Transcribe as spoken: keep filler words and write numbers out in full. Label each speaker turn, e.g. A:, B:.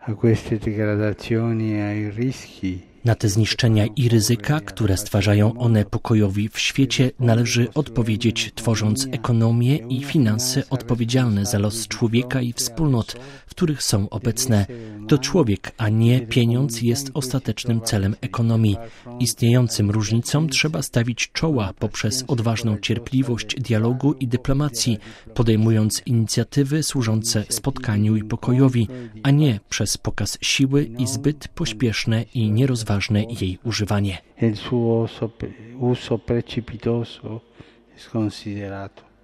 A: a queste degradazioni e ai rischi.
B: Na te zniszczenia i ryzyka, które stwarzają one pokojowi w świecie, należy odpowiedzieć, tworząc ekonomię i finanse odpowiedzialne za los człowieka i wspólnot, w których są obecne. To człowiek, a nie pieniądz jest ostatecznym celem ekonomii. Istniejącym różnicom trzeba stawić czoła poprzez odważną cierpliwość dialogu i dyplomacji, podejmując inicjatywy służące spotkaniu i pokojowi, a nie przez pokaz siły i zbyt pośpieszne i nierozważne jej używanie.
A: Il suo uso precipitoso e sconsiderato.